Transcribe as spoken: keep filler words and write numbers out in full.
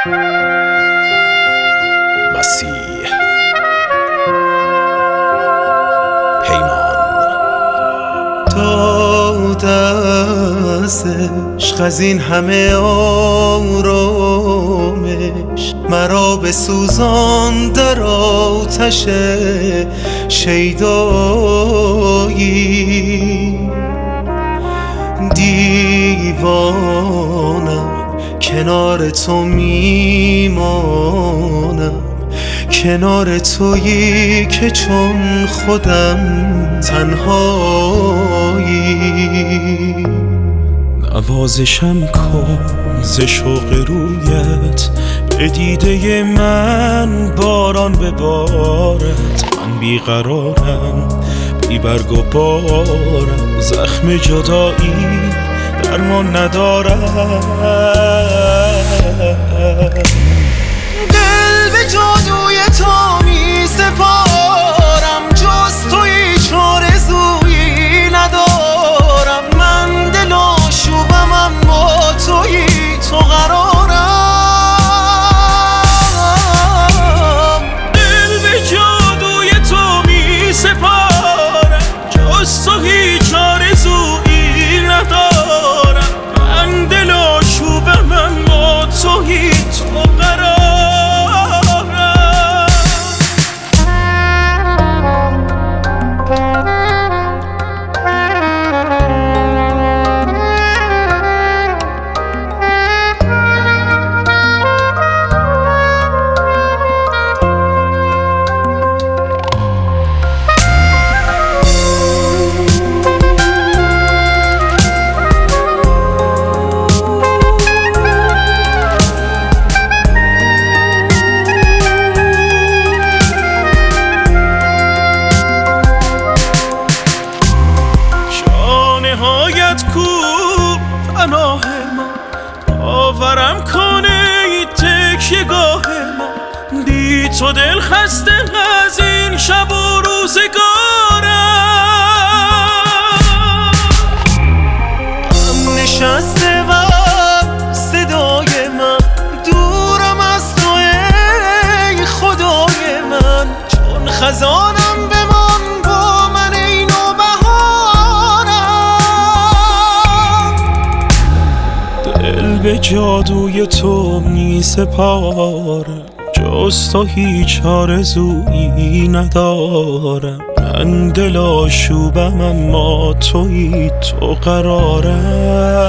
مسیح پیمان داد از عشق از این همه آرامش، مرا بسوزان در آتش شیدایی. دیوانم کنار تو میمانم، کنار تویی که چون خودم تنهایی. نوازشم کن ز شوق رویت، به دیده من باران ببارد. من بیقرارم بی برگ و بارم، زخم جدایی درمان ندارد. دل به جادوی تو می سپارم، جز تو هیچ آرزویی ندارم. من دل آشوبم اما تویی، تو قرارم. دل به جادوی تو می سپارم، جز تو هیچ آرزویی ندارم. من دل آشوبم اما تویی، تو قرارم. کو پناه من، باورم کنه ای تکیه‌گاه من. بی تو دل خسته از این شب و روزگارم. غم نشسته و صدای من، دورم از تو ای خدای من. چون خزانم بمان با من ای نوبهارم. دل به جادوی تو می سپارم، جز تو هیچ آرزویی ندارم. من دل آشوبم اما تویی، تو قرارم.